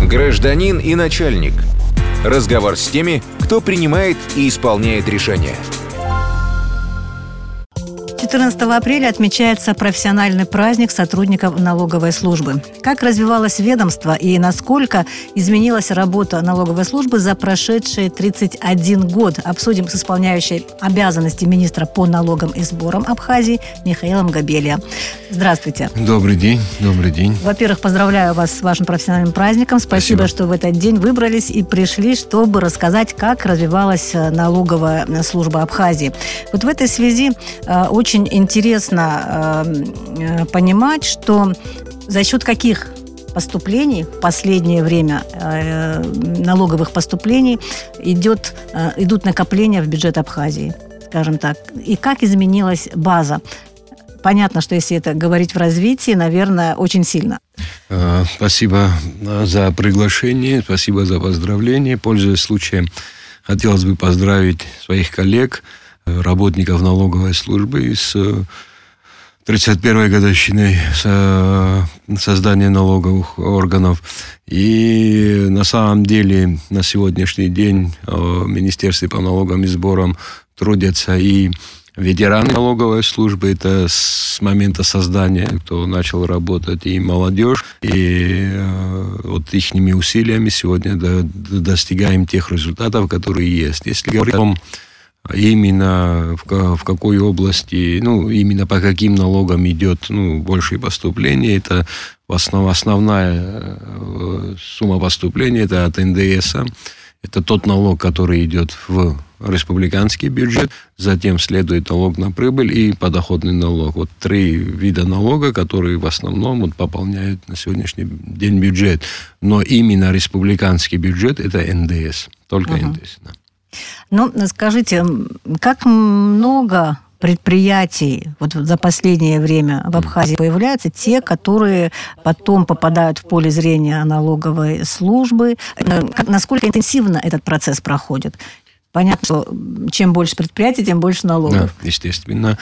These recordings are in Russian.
Гражданин и начальник. Разговор с теми, кто принимает и исполняет решения. 14 апреля отмечается профессиональный праздник сотрудников налоговой службы. Как развивалось ведомство и насколько изменилась работа налоговой службы за прошедшие 31 год, обсудим с исполняющей обязанности министра по налогам и сборам Абхазии Михаилом Габелия. Здравствуйте. Добрый день. Добрый день. Во-первых, поздравляю вас с вашим профессиональным праздником. Спасибо, что в этот день выбрались и пришли, чтобы рассказать, как развивалась налоговая служба Абхазии. Вот в этой связи очень интересно понимать, что за счет каких поступлений в последнее время налоговых поступлений идут накопления в бюджет Абхазии, скажем так, и как изменилась база. Понятно, что если это говорить в развитии, наверное, очень сильно. Спасибо за приглашение, спасибо за поздравления. Пользуясь случаем, хотелось бы поздравить своих коллег, работников налоговой службы с 31-й годовщиной создания налоговых органов. И на самом деле на сегодняшний день в Министерстве по налогам и сборам трудятся и ветераны налоговой службы, это с момента создания, кто начал работать, и молодежь. И вот ихними усилиями сегодня достигаем тех результатов, которые есть. Если говорить о том, именно в какой области, именно по каким налогам идет больше поступления, это основная сумма поступления, это от НДС. Это тот налог, который идет в республиканский бюджет, затем следует налог на прибыль и подоходный налог. Вот три вида налога, которые в основном пополняют на сегодняшний день бюджет. Но именно республиканский бюджет – это НДС, только НДС. Да. Скажите, как много предприятий вот за последнее время в Абхазии появляются, те, которые потом попадают в поле зрения налоговой службы? Насколько интенсивно этот процесс проходит? Понятно, что чем больше предприятий, тем больше налогов. Да, естественно.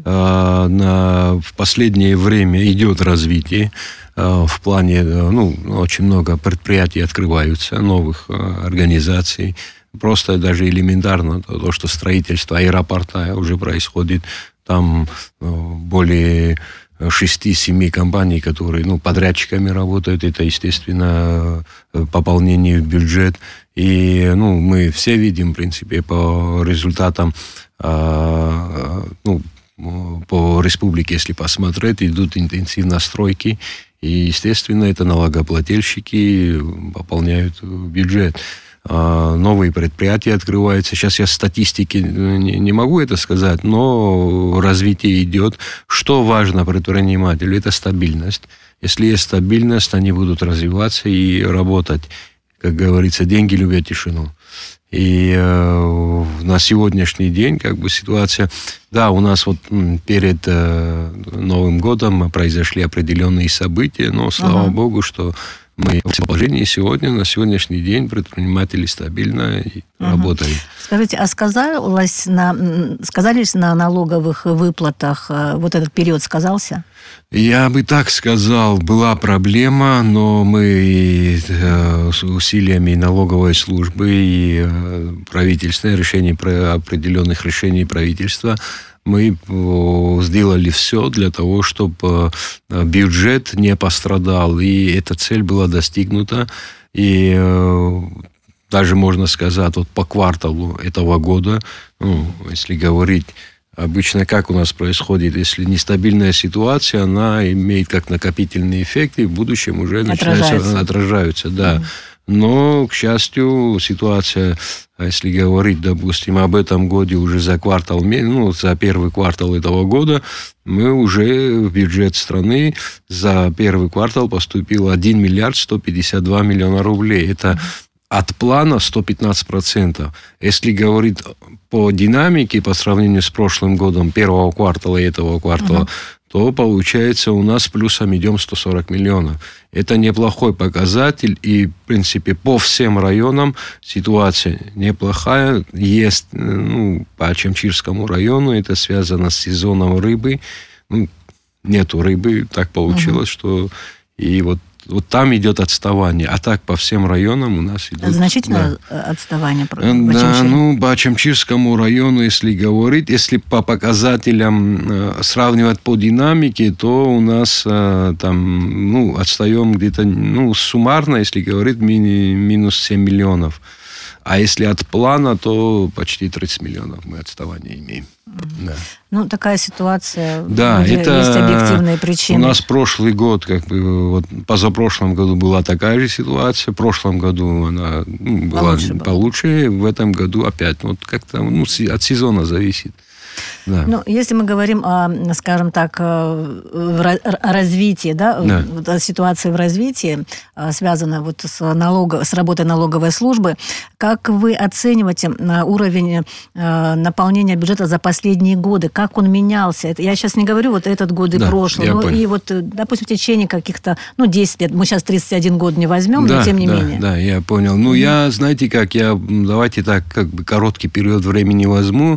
В последнее время идет развитие. В плане, очень много предприятий открываются, новых организаций. Просто даже элементарно то, что строительство аэропорта уже происходит. Там более 6-7 компаний, которые подрядчиками работают. Это, естественно, пополнение в бюджет. И мы все видим, в принципе, по результатам по республике, если посмотреть, идут интенсивно стройки. И, естественно, это налогоплательщики пополняют бюджет. Новые предприятия открываются. Сейчас я статистики не могу это сказать, но развитие идет. Что важно предпринимателю? Это стабильность. Если есть стабильность, они будут развиваться и работать. Как говорится, деньги любят тишину. И на сегодняшний день ситуация... Да, у нас перед Новым годом произошли определенные события, но слава богу, что мы в положении сегодня, на сегодняшний день предприниматели стабильно работают. Скажите, а сказались на налоговых выплатах вот этот период сказался? Я бы так сказал, была проблема, но мы с усилиями налоговой службы и правительственных решений, определенных решений правительства, мы сделали все для того, чтобы бюджет не пострадал. И эта цель была достигнута. И даже, можно сказать, по кварталу этого года, если говорить, обычно как у нас происходит, если нестабильная ситуация, она имеет как накопительный эффект, и в будущем уже отражаются. Да. Но, к счастью, ситуация, если говорить, допустим, об этом годе уже за первый квартал этого года, мы уже в бюджет страны за первый квартал поступило 1 миллиард 152 миллиона рублей. Это от плана 115%. Если говорить по динамике, по сравнению с прошлым годом, первого квартала и этого квартала, то получается у нас плюсом идем 140 миллионов. Это неплохой показатель, и, в принципе, по всем районам ситуация неплохая. Есть, по Ачамчирскому району, это связано с сезоном рыбы. Нету рыбы, так получилось, что... И вот там идет отставание. А так по всем районам у нас идет... Значительное отставание? Да, по Ачамчирскому району, если говорить, если по показателям сравнивать по динамике, то у нас там, отстаем где-то, суммарно, если говорить, минус 7 миллионов. А если от плана, то почти 30 миллионов мы отставания имеем. Да. Такая ситуация, где есть объективные причины. У нас прошлый год, позапрошлом году была такая же ситуация. В прошлом году она была получше. В этом году опять. Как-то от сезона зависит. Да. Если мы говорим о, скажем так, о развитии, о ситуации в развитии, связанной с работой налоговой службы, как вы оцениваете уровень наполнения бюджета за последние годы? Как он менялся? Я сейчас не говорю этот год и прошлый, и допустим, в течение каких-то, 10 лет, мы сейчас 31 год не возьмем, но тем не менее. Да, я понял. Знаете как, давайте так, короткий период времени возьму,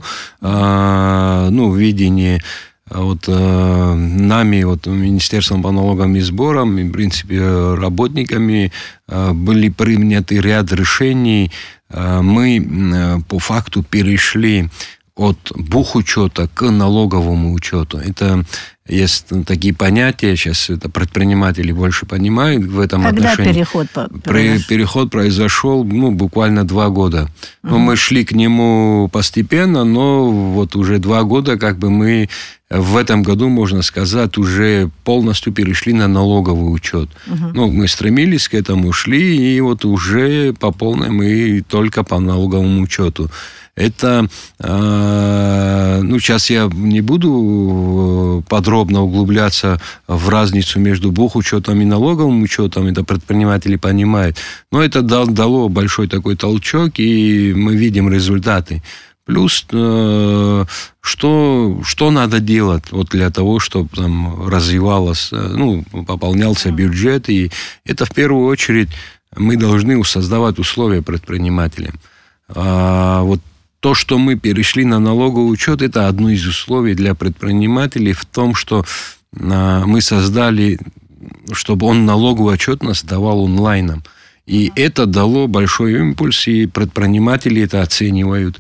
видение нами, Министерством по налогам и сборам, и, в принципе, работниками были приняты ряд решений. Мы по факту перешли от бухучета к налоговому учету. Это есть такие понятия, сейчас это предприниматели больше понимают в этом отношении. Когда переход? Переход произошел буквально 2 года. Мы шли к нему постепенно, но уже 2 года мы в этом году, можно сказать, уже полностью перешли на налоговый учет. Мы стремились к этому, шли, и уже по полной мы только по налоговому учету. Это, сейчас я не буду подробно углубляться в разницу между бухучетом и налоговым учетом, это предприниматели понимают, но это дало большой такой толчок, и мы видим результаты. Плюс, что надо делать для того, чтобы развивалось, пополнялся бюджет, и это в первую очередь мы должны создавать условия предпринимателям. То, что мы перешли на налоговый учет, это одно из условий для предпринимателей в том, что мы создали, чтобы он налоговую отчетность давал онлайном. И это дало большой импульс, и предприниматели это оценивают.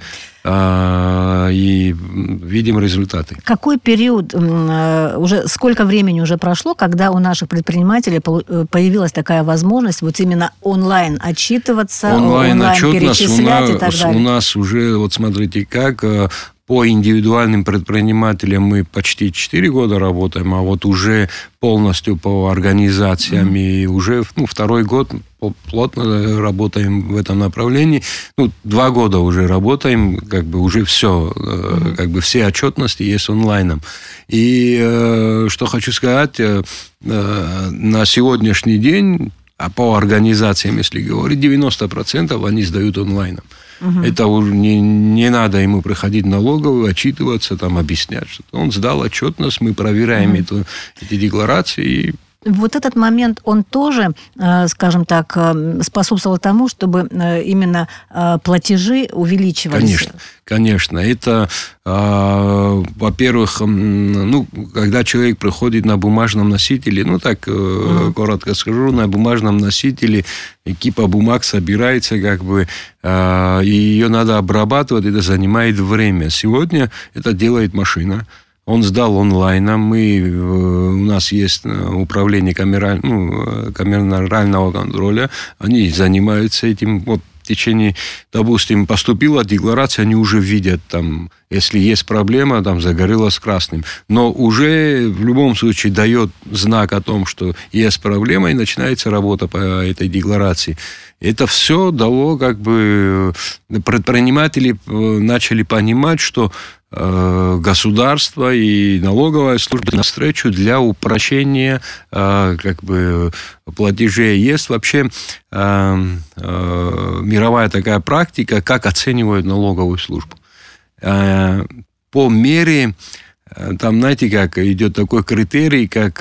И видим результаты. Какой период, уже сколько времени уже прошло, когда у наших предпринимателей появилась такая возможность именно онлайн отчитываться, онлайн перечислять и так далее? У нас уже, смотрите, как по индивидуальным предпринимателям мы почти 4 года работаем, а уже полностью по организациям и уже 2-й год плотно работаем в этом направлении. 2 года уже работаем, уже все, все отчетности есть онлайном. И что хочу сказать, на сегодняшний день, а по организациям, если говорить, 90% они сдают онлайном. Это уже не надо ему приходить в налоговую, отчитываться, объяснять, что он сдал отчетность, мы проверяем эти декларации. Этот момент, он тоже, скажем так, способствовал тому, чтобы именно платежи увеличивались? Конечно. Это, во-первых, когда человек приходит на бумажном носителе, коротко скажу, на бумажном носителе кипа бумаг собирается, и ее надо обрабатывать, это занимает время. Сегодня это делает машина. Он сдал онлайном. У нас есть управление камерального контроля. Они занимаются этим. В течение, допустим, поступила декларация, они уже видят, если есть проблема, загорелась красным. Но уже в любом случае дает знак о том, что есть проблема, и начинается работа по этой декларации. Это все дало, предприниматели начали понимать, что государство и налоговая служба навстречу для упрощения платежей. Есть вообще мировая такая практика, как оценивают налоговую службу. По мере, знаете, как идет такой критерий, как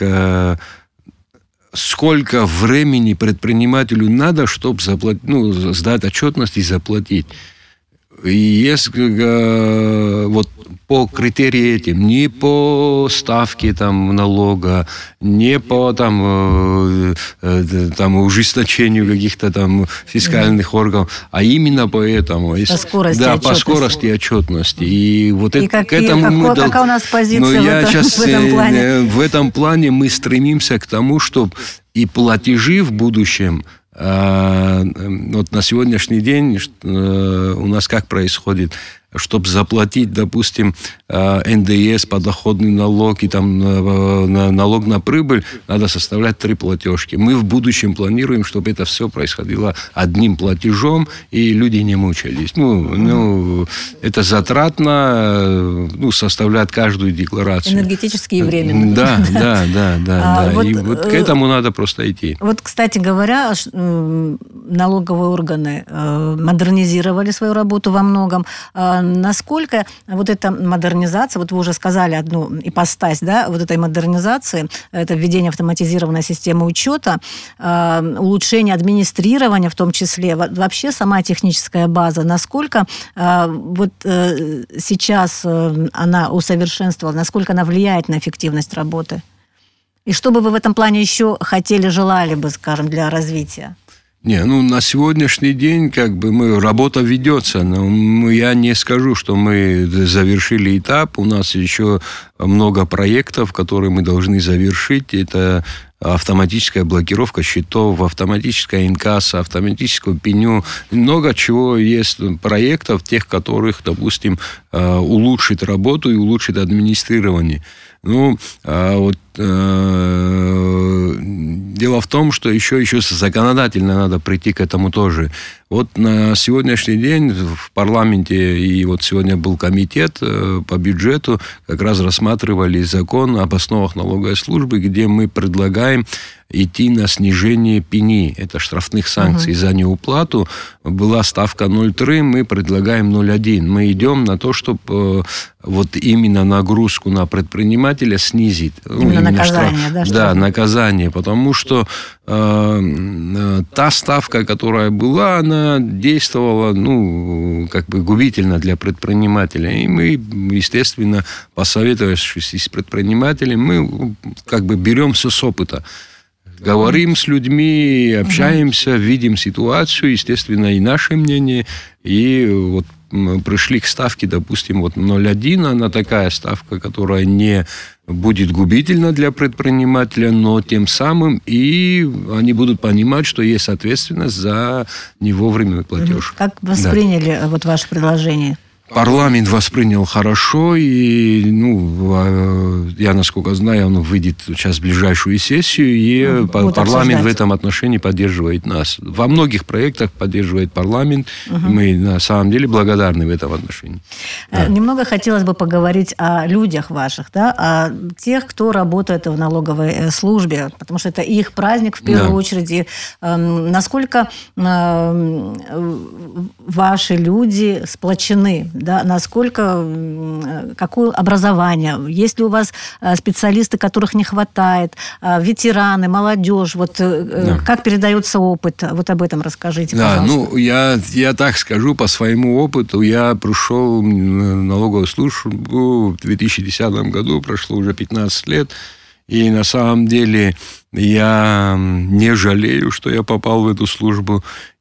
сколько времени предпринимателю надо, чтобы сдать отчетность и заплатить. И есть вот по критериям этим, не по ставке там налога, не по там ужесточению каких-то там фискальных органов, а именно по этому. По скорости отчетности. По скорости отчетности. И вот и к этому какая у нас позиция в этом плане? В этом плане мы стремимся к тому, чтобы и платежи в будущем. Вот на сегодняшний день у нас как происходит? Чтобы заплатить, допустим, НДС, подоходный налог и там налог на прибыль, надо составлять 3 платежки. Мы в будущем планируем, чтобы это все происходило одним платежом, и люди не мучались. Это затратно, составлять каждую декларацию. Энергетически и временно. Да. И вот к этому надо просто идти. Вот, кстати говоря, налоговые органы модернизировали свою работу во многом. Насколько вот эта модернизация, вот вы уже сказали одну ипостась, да, вот этой модернизации, это введение автоматизированной системы учета, улучшение администрирования в том числе, вообще сама техническая база, насколько вот сейчас она усовершенствовала, насколько она влияет на эффективность работы? И что бы вы в этом плане еще хотели, желали бы, скажем, для развития? На сегодняшний день работа ведется, но я не скажу, что мы завершили этап. У нас еще много проектов, которые мы должны завершить. Это автоматическая блокировка счетов, автоматическая инкасса, автоматическую пеню. Много чего есть проектов, тех, которых, допустим, улучшит работу и улучшит администрирование. Дело в том, что еще законодательно надо прийти к этому тоже. Вот на сегодняшний день в парламенте, и вот сегодня был комитет по бюджету, как раз рассматривали закон об основах налоговой службы, где мы предлагаем идти на снижение пени, это штрафных санкций за неуплату. Была ставка 0,3, мы предлагаем 0,1. Мы идем на то, чтобы вот именно нагрузку на предпринимателя снизить. Именно наказание, да? Да, наказание, потому что та ставка, которая была, она действовала, губительно для предпринимателя. И мы, естественно, посоветовавшись с предпринимателем, мы берем все с опыта. Говорим с людьми, общаемся, видим ситуацию, естественно, и наше мнение. И вот мы пришли к ставке, допустим, 0,1, она такая ставка, которая не будет губительна для предпринимателя, но тем самым и они будут понимать, что есть ответственность за невовременный платеж. Как восприняли ваше предложение? Парламент воспринял хорошо, и, я, насколько знаю, он выйдет сейчас в ближайшую сессию, и парламент в этом отношении поддерживает нас. Во многих проектах поддерживает парламент, и мы на самом деле благодарны в этом отношении. Немного хотелось бы поговорить о людях ваших, да, о тех, кто работает в налоговой службе, потому что это их праздник в первую очередь. И, насколько ваши люди сплочены, да, насколько, какое образование, есть ли у вас специалисты, которых не хватает, ветераны, молодежь, как передается опыт, об этом расскажите, пожалуйста. Я так скажу по своему опыту, я пришел в налоговую службу в 2010 году, прошло уже 15 лет, и на самом деле я не жалею, что я попал в эту службу.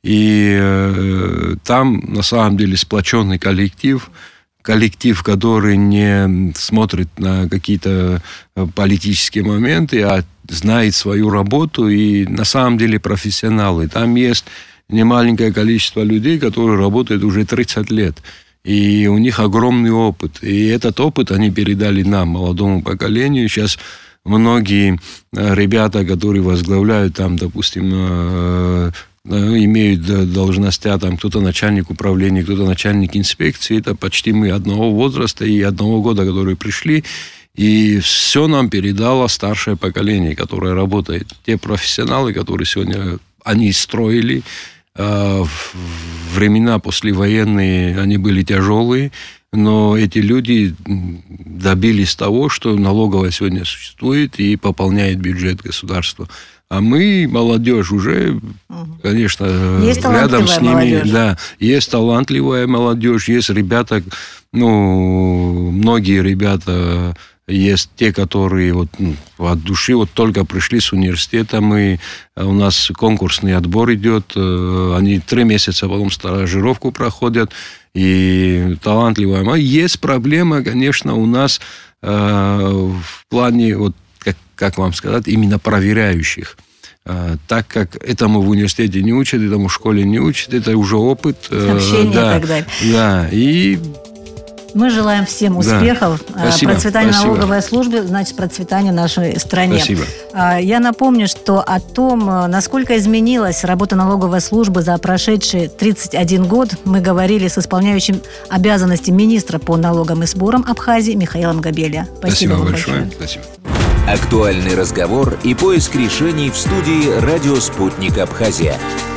И там, на самом деле, сплоченный коллектив, который не смотрит на какие-то политические моменты, а знает свою работу и, на самом деле, профессионалы. Там есть немаленькое количество людей, которые работают уже 30 лет. И у них огромный опыт. И этот опыт они передали нам, молодому поколению. Сейчас многие ребята, которые возглавляют там, допустим, имеют должности, там кто-то начальник управления, кто-то начальник инспекции, это почти мы одного возраста и одного года, которые пришли, и все нам передало старшее поколение, которое работает. Те профессионалы, которые сегодня они строили, времена послевоенные, они были тяжелые, но эти люди добились того, что налоговая сегодня существует и пополняет бюджет государства. А мы, молодежь, уже, конечно, рядом с ними. Молодежь. Да, есть талантливая молодежь, есть ребята, многие ребята, есть те, которые от души только пришли с университета, у нас конкурсный отбор идет, они 3 месяца потом стажировку проходят, и талантливая. Есть проблема, конечно, у нас в плане, как вам сказать, именно проверяющих. Так как этому в университете не учат, этому в школе не учат, это уже опыт. Общение и так далее. Да, и... Мы желаем всем успехов, Спасибо. процветания Спасибо. налоговой службы, значит, процветания нашей стране. Спасибо. Я напомню, что о том, насколько изменилась работа налоговой службы за прошедший 31 год, мы говорили с исполняющим обязанности министра по налогам и сборам Абхазии Михаилом Габелия. Спасибо вам большое. Спасибо. Актуальный разговор и поиск решений в студии «Радио Спутник Абхазия».